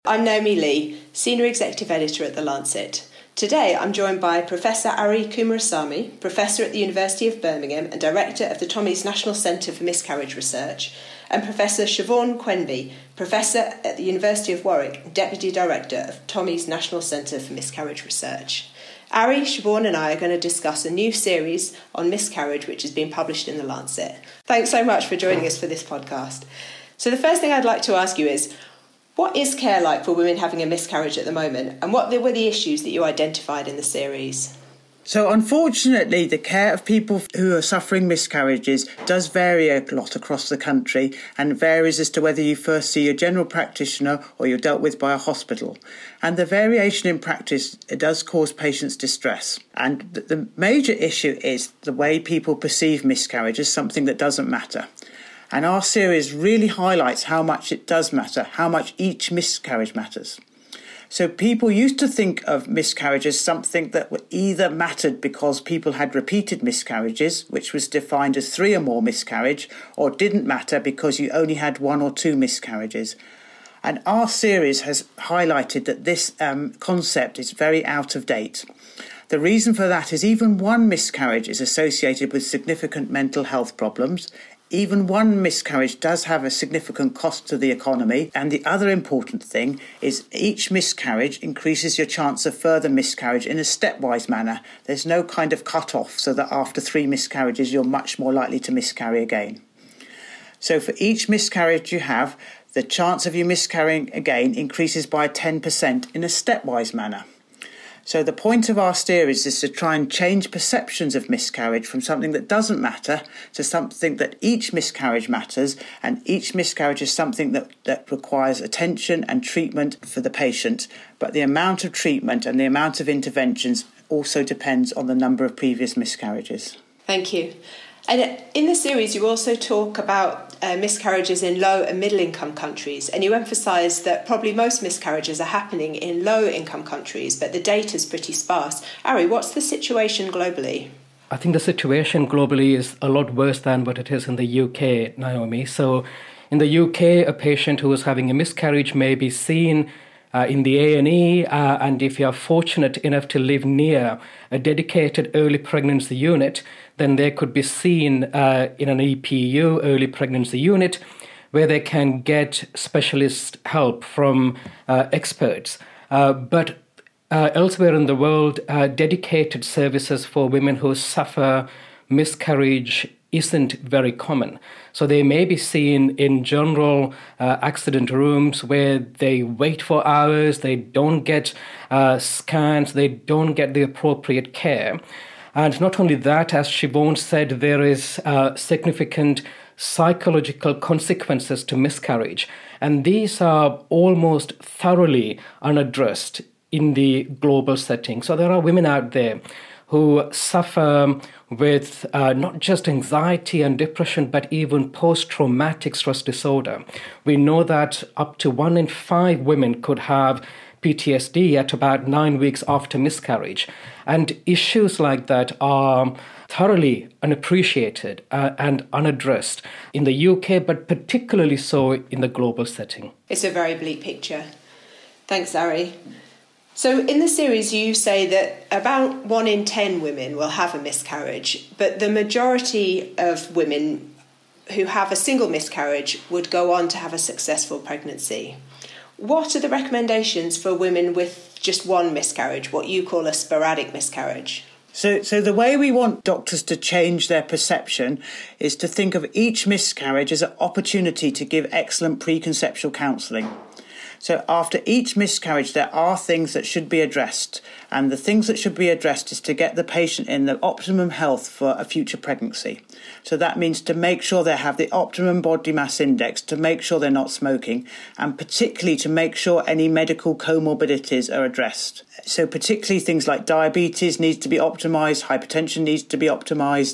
I'm Naomi Lee, Senior Executive Editor at The Lancet. Today I'm joined by Professor Ari Kumarasamy, Professor at the University of Birmingham and Director of the Tommy's National Centre for Miscarriage Research, and Professor Siobhan Quenby, Professor at the University of Warwick and Deputy Director of Tommy's National Centre for Miscarriage Research. Ari, Siobhan and I are going to discuss a new series on miscarriage which has been published in The Lancet. Thanks so much for joining us for this podcast. So the first thing I'd like to ask you is, what is care like for women having a miscarriage at the moment, and what were the issues that you identified in the series? So unfortunately, the care of people who are suffering miscarriages does vary a lot across the country and varies as to whether you first see a general practitioner or you're dealt with by a hospital. And the variation in practice does cause patients distress. And the major issue is the way people perceive miscarriage as something that doesn't matter. And our series really highlights how much it does matter, how much each miscarriage matters. So people used to think of miscarriage as something that either mattered because people had repeated miscarriages, which was defined as 3 or more miscarriage, or didn't matter because you only had 1 or 2 miscarriages. And our series has highlighted that this concept is very out of date. The reason for that is even 1 miscarriage is associated with significant mental health problems. Even 1 miscarriage does have a significant cost to the economy, and the other important thing is each miscarriage increases your chance of further miscarriage in a stepwise manner. There's no kind of cut-off so that after 3 miscarriages you're much more likely to miscarry again. So for each miscarriage you have, the chance of you miscarrying again increases by 10% in a stepwise manner. So the point of our series is to try and change perceptions of miscarriage from something that doesn't matter to something that each miscarriage matters, and each miscarriage is something that requires attention and treatment for the patient. But the amount of treatment and the amount of interventions also depends on the number of previous miscarriages. Thank you. And in the series you also talk about miscarriages in low and middle income countries, and you emphasise that probably most miscarriages are happening in low income countries, but the data is pretty sparse. Ari, what's the situation globally? I think the situation globally is a lot worse than what it is in the UK, Naomi. So in the UK, a patient who is having a miscarriage may be seen in the A&E, and if you are fortunate enough to live near a dedicated early pregnancy unit, then they could be seen in an EPU, early pregnancy unit, where they can get specialist help from experts. But elsewhere in the world, dedicated services for women who suffer miscarriage isn't very common. So they may be seen in general accident rooms where they wait for hours, they don't get scans, they don't get the appropriate care. And not only that, as Siobhan said, there is significant psychological consequences to miscarriage. And these are almost thoroughly unaddressed in the global setting. So there are women out there who suffer with not just anxiety and depression, but even post-traumatic stress disorder. We know that up to 1 in 5 women could have PTSD at about 9 weeks after miscarriage. And issues like that are thoroughly unappreciated and unaddressed in the UK, but particularly so in the global setting. It's a very bleak picture. Thanks, Ari. So in the series you say that about 1 in 10 women will have a miscarriage, but the majority of women who have a single miscarriage would go on to have a successful pregnancy. What are the recommendations for women with just 1 miscarriage, what you call a sporadic miscarriage? So the way we want doctors to change their perception is to think of each miscarriage as an opportunity to give excellent preconceptual counselling. So after each miscarriage, there are things that should be addressed. And the things that should be addressed is to get the patient in the optimum health for a future pregnancy. So that means to make sure they have the optimum body mass index, to make sure they're not smoking, and particularly to make sure any medical comorbidities are addressed. So particularly things like diabetes needs to be optimised, hypertension needs to be optimised,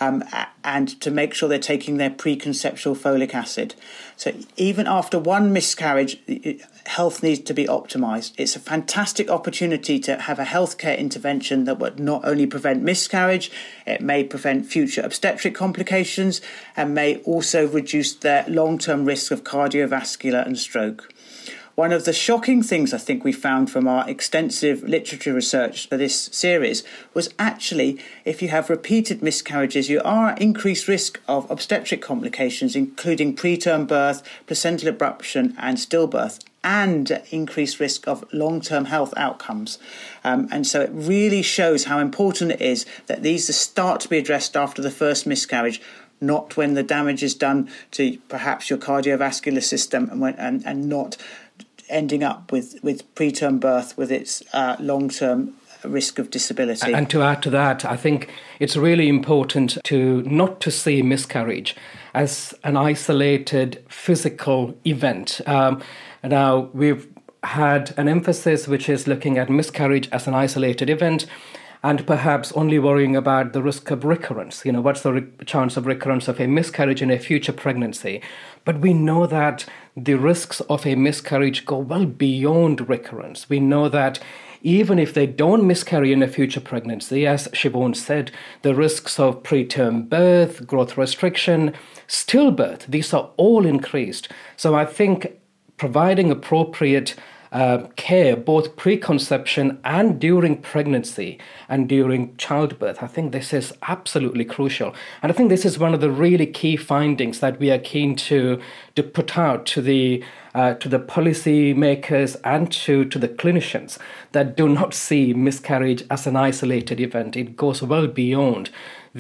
and to make sure they're taking their preconceptual folic acid. So even after 1 miscarriage, health needs to be optimised. It's a fantastic opportunity to have a healthcare intervention that would not only prevent miscarriage, it may prevent future obstetric complications and may also reduce their long-term risk of cardiovascular and stroke. one of the shocking things I think we found from our extensive literature research for this series was actually if you have repeated miscarriages, you are at increased risk of obstetric complications, including preterm birth, placental abruption and stillbirth, and increased risk of long-term health outcomes. And so it really shows how important it is that these start to be addressed after the first miscarriage, not when the damage is done to perhaps your cardiovascular system and not ending up with preterm birth with its long-term risk of disability. And to add to that, I think it's really important not to see miscarriage as an isolated physical event. Now, we've had an emphasis which is looking at miscarriage as an isolated event and perhaps only worrying about the risk of recurrence. What's the chance of recurrence of a miscarriage in a future pregnancy? But we know that the risks of a miscarriage go well beyond recurrence. We know that even if they don't miscarry in a future pregnancy, as Siobhan said, the risks of preterm birth, growth restriction, stillbirth, these are all increased. So I think providing appropriate care, both preconception and during pregnancy and during childbirth, I think this is absolutely crucial. And I think this is one of the really key findings that we are keen to put out to the policy makers and to the clinicians that do not see miscarriage as an isolated event. It goes well beyond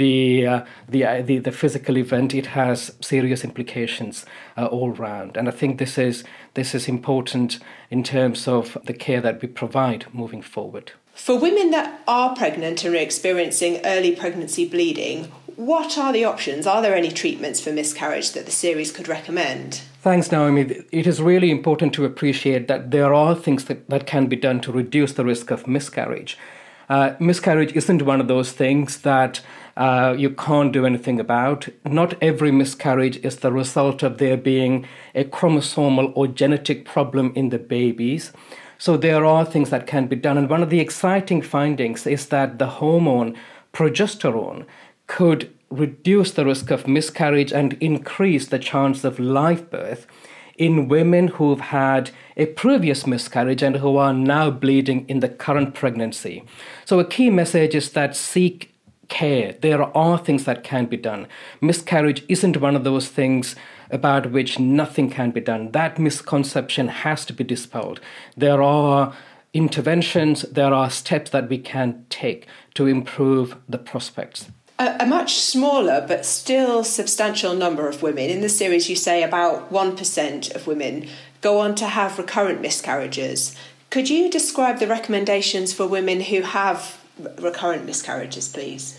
the physical event. It has serious implications all round, and I think this is important in terms of the care that we provide moving forward. For women that are pregnant and are experiencing early pregnancy bleeding, what are the options? Are there any treatments for miscarriage that the series could recommend? Thanks, Naomi. It is really important to appreciate that there are things that can be done to reduce the risk of miscarriage. Miscarriage isn't one of those things that you can't do anything about. Not every miscarriage is the result of there being a chromosomal or genetic problem in the babies. So there are things that can be done. And one of the exciting findings is that the hormone progesterone could reduce the risk of miscarriage and increase the chance of live birth in women who've had a previous miscarriage and who are now bleeding in the current pregnancy. So a key message is that seek care. There are things that can be done. Miscarriage isn't one of those things about which nothing can be done. That misconception has to be dispelled. There are interventions, there are steps that we can take to improve the prospects. A much smaller but still substantial number of women, in the series you say about 1% of women, go on to have recurrent miscarriages. Could you describe the recommendations for women who have recurrent miscarriages, please?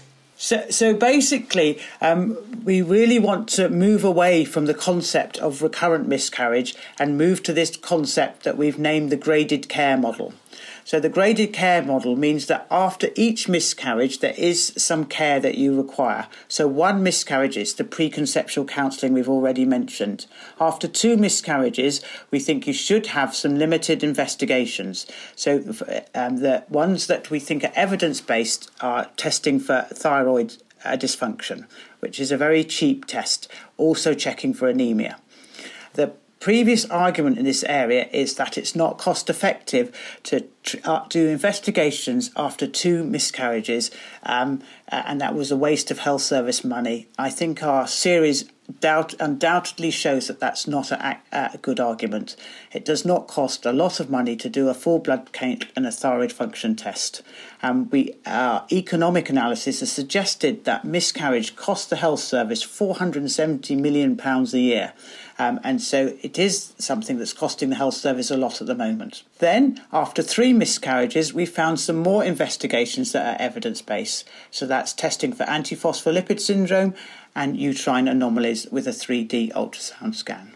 So basically, we really want to move away from the concept of recurrent miscarriage and move to this concept that we've named the graded care model. So the graded care model means that after each miscarriage, there is some care that you require. So one miscarriage is the preconceptual counselling we've already mentioned. After 2 miscarriages, we think you should have some limited investigations. So the ones that we think are evidence-based are testing for thyroid dysfunction, which is a very cheap test, also checking for anemia. The previous argument in this area is that it's not cost effective to do investigations after 2 miscarriages, and that was a waste of health service money. I think our series undoubtedly shows that that's not a good argument. It does not cost a lot of money to do a full blood count and a thyroid function test. Our economic analysis has suggested that miscarriage costs the health service £470 million a year. And so it is something that's costing the health service a lot at the moment. Then, after 3 miscarriages, we found some more investigations that are evidence-based. So that's testing for antiphospholipid syndrome and uterine anomalies with a 3D ultrasound scan.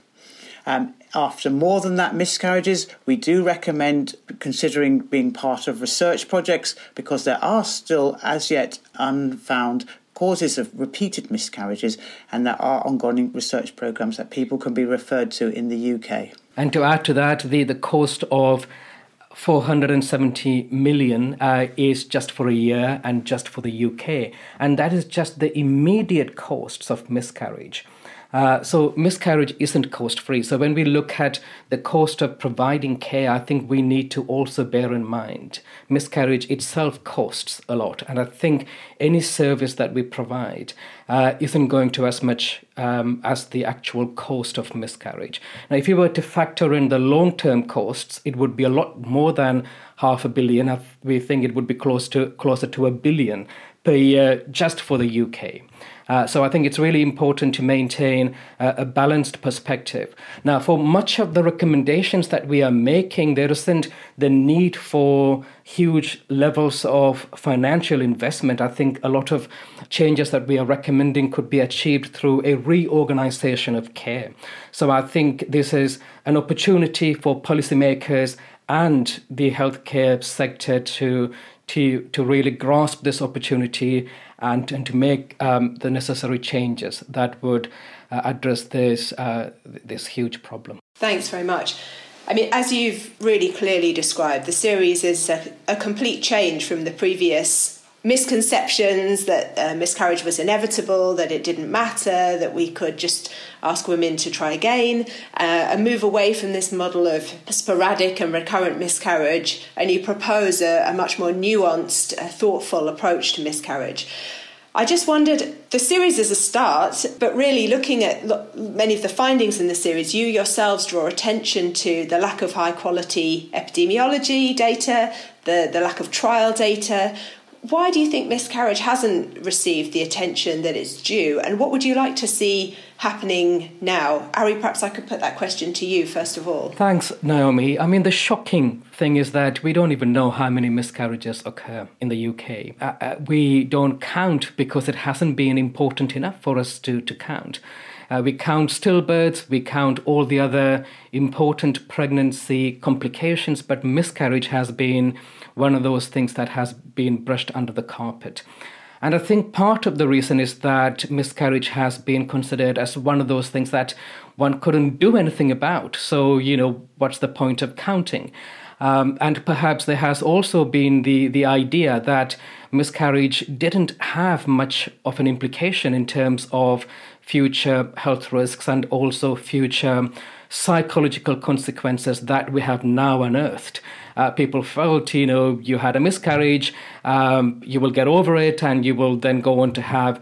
After more than that miscarriages, we do recommend considering being part of research projects because there are still as yet unfound causes of repeated miscarriages, and there are ongoing research programmes that people can be referred to in the UK. And to add to that, the cost of 470 million is just for a year and just for the UK. And that is just the immediate costs of miscarriage. So miscarriage isn't cost-free. So when we look at the cost of providing care, I think we need to also bear in mind miscarriage itself costs a lot. And I think any service that we provide isn't going to as much as the actual cost of miscarriage. Now, if you were to factor in the long-term costs, it would be a lot more than $500 million. We think it would be closer to $1 billion per year just for the UK. So I think it's really important to maintain a balanced perspective. Now, for much of the recommendations that we are making, there isn't the need for huge levels of financial investment. I think a lot of changes that we are recommending could be achieved through a reorganization of care. So I think this is an opportunity for policymakers and the healthcare sector to really grasp this opportunity and to make the necessary changes that would address this huge problem. Thanks very much. I mean, as you've really clearly described, the series is a complete change from the previous misconceptions that miscarriage was inevitable, that it didn't matter, that we could just ask women to try again, and move away from this model of sporadic and recurrent miscarriage, and you propose a much more nuanced, thoughtful approach to miscarriage. I just wondered, the series is a start, but really looking at many of the findings in the series, you yourselves draw attention to the lack of high quality epidemiology data, the lack of trial data. Why do you think miscarriage hasn't received the attention that it's due? And what would you like to see happening now? Ari, perhaps I could put that question to you first of all. Thanks, Naomi. I mean, the shocking thing is that we don't even know how many miscarriages occur in the UK. We don't count because it hasn't been important enough for us to count. We count stillbirths, we count all the other important pregnancy complications, but miscarriage has been one of those things that has been brushed under the carpet. And I think part of the reason is that miscarriage has been considered as one of those things that one couldn't do anything about. So, what's the point of counting? And perhaps there has also been the idea that miscarriage didn't have much of an implication in terms of future health risks and also future psychological consequences that we have now unearthed. People felt, you had a miscarriage, you will get over it, and you will then go on to have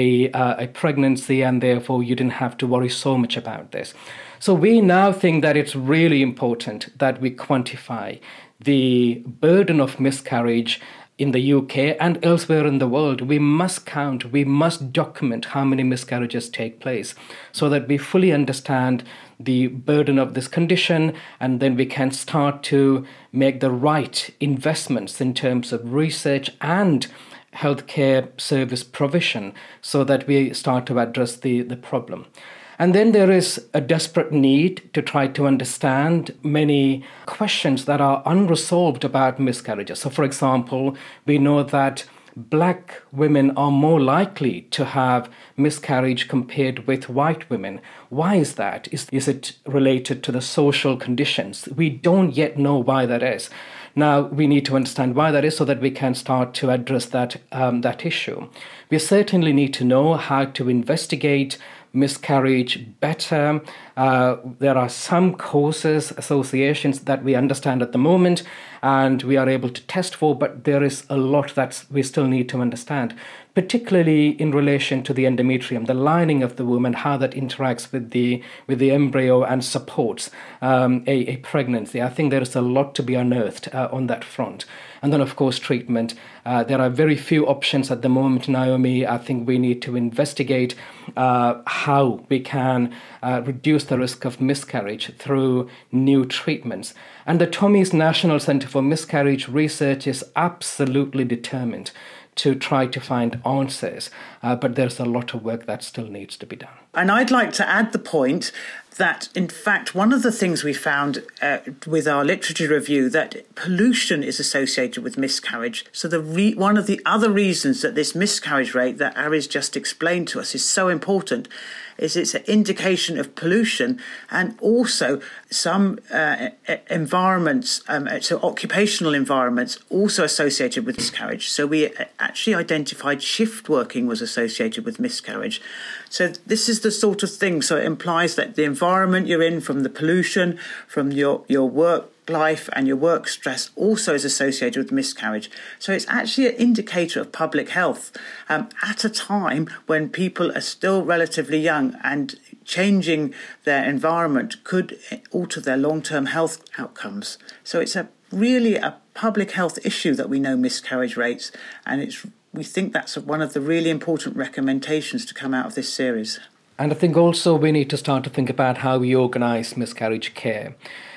a pregnancy, and therefore you didn't have to worry so much about this. So we now think that it's really important that we quantify the burden of miscarriage in the UK and elsewhere in the world. We must count, we must document how many miscarriages take place so that we fully understand the burden of this condition, and then we can start to make the right investments in terms of research and healthcare service provision so that we start to address the problem. And then there is a desperate need to try to understand many questions that are unresolved about miscarriages. So, for example, we know that Black women are more likely to have miscarriage compared with white women. Why is that? Is it related to the social conditions? We don't yet know why that is. Now, we need to understand why that is so that we can start to address that issue. We certainly need to know how to investigate miscarriage better. There are some causes, associations that we understand at the moment and we are able to test for, but there is a lot that we still need to understand, particularly in relation to the endometrium, the lining of the womb and how that interacts with the embryo and supports a pregnancy. I think there is a lot to be unearthed on that front. And then, of course, treatment. There are very few options at the moment, Naomi. I think we need to investigate how we can reduce the risk of miscarriage through new treatments. And the Tommy's National Centre for Miscarriage Research is absolutely determined to try to find answers, but there's a lot of work that still needs to be done. And I'd like to add the point that, in fact, one of the things we found with our literature review, that pollution is associated with miscarriage. So one of the other reasons that this miscarriage rate that Ari's just explained to us is so important is it's an indication of pollution, and also some environments, so occupational environments, also associated with miscarriage. So we actually identified shift working was associated with miscarriage. So this is the sort of thing. So it implies that the environment you're in, from the pollution, from your work life and your work stress, also is associated with miscarriage. So it's actually an indicator of public health at a time when people are still relatively young, and changing their environment could alter their long-term health outcomes. So it's really a public health issue that we know miscarriage rates, and we think that's one of the really important recommendations to come out of this series. And I think also we need to start to think about how we organise miscarriage care.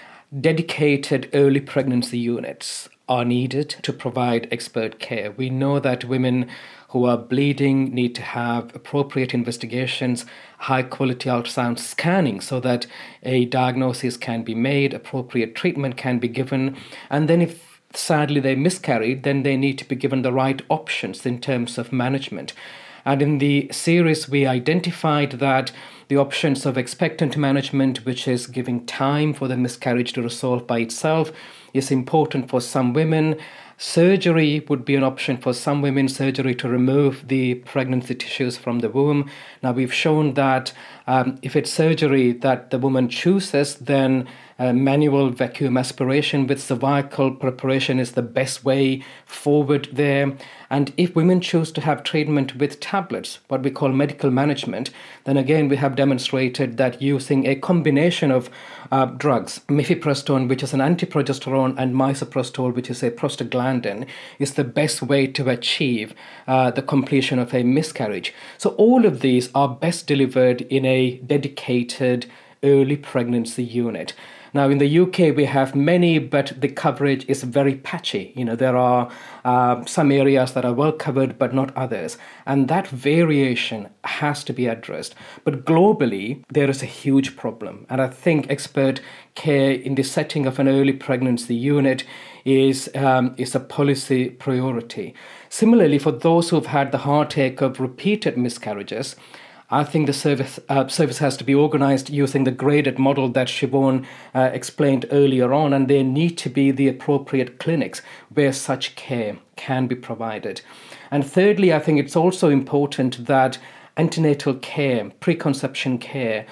Dedicated early pregnancy units are needed to provide expert care. We know that women who are bleeding need to have appropriate investigations, high-quality ultrasound scanning so that a diagnosis can be made, appropriate treatment can be given, and then if sadly they miscarried, then they need to be given the right options in terms of management. And in the series, we identified that the options of expectant management, which is giving time for the miscarriage to resolve by itself, is important for some women. Surgery would be an option for some women, surgery to remove the pregnancy tissues from the womb. Now, we've shown that if it's surgery that the woman chooses, then manual vacuum aspiration with cervical preparation is the best way forward there. And if women choose to have treatment with tablets, what we call medical management, then again we have demonstrated that using a combination of drugs, mifepristone, which is an antiprogesterone, and misoprostol, which is a prostaglandin, is the best way to achieve the completion of a miscarriage. So all of these are best delivered in a dedicated early pregnancy unit. Now, in the UK, we have many, but the coverage is very patchy. There are some areas that are well covered, but not others. And that variation has to be addressed. But globally, there is a huge problem. And I think expert care in the setting of an early pregnancy unit is a policy priority. Similarly, for those who've had the heartache of repeated miscarriages, I think the service has to be organised using the graded model that Siobhan explained earlier on, and there need to be the appropriate clinics where such care can be provided. And thirdly, I think it's also important that antenatal care, preconception care,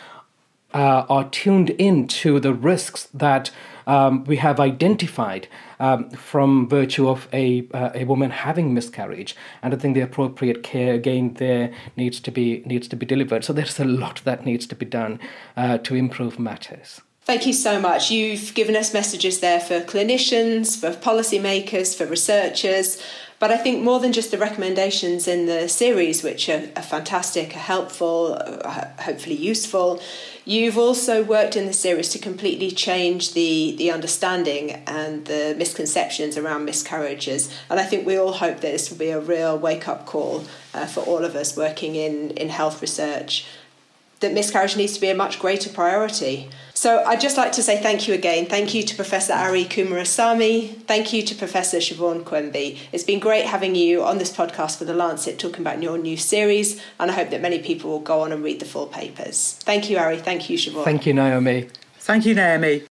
are tuned into the risks that we have identified from virtue of a woman having miscarriage. And I think the appropriate care, again, there needs to be delivered. So there's a lot that needs to be done to improve matters. Thank you so much. You've given us messages there for clinicians, for policymakers, for researchers. But I think more than just the recommendations in the series, which are fantastic, are helpful, hopefully useful, you've also worked in the series to completely change the understanding and the misconceptions around miscarriages. And I think we all hope that this will be a real wake-up call for all of us working in health research, that miscarriage needs to be a much greater priority. So I'd just like to say thank you again. Thank you to Professor Ari Coomarasamy. Thank you to Professor Siobhan Quimby. It's been great having you on this podcast for The Lancet talking about your new series, and I hope that many people will go on and read the full papers. Thank you, Ari. Thank you, Siobhan. Thank you, Naomi. Thank you, Naomi.